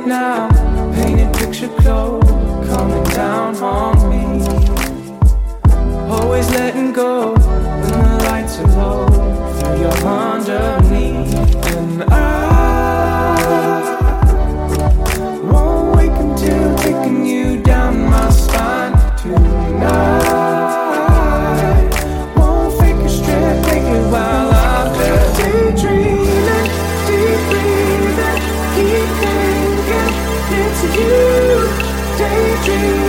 now. Painted picture close, coming down on me. Always letting go when the lights are low. Feel you're underneath, and I won't wake until taking you down my spine tonight. Won't fake a strip, take it while I'm just daydreaming, deep breathing, keep thinking it's you. Daydreaming.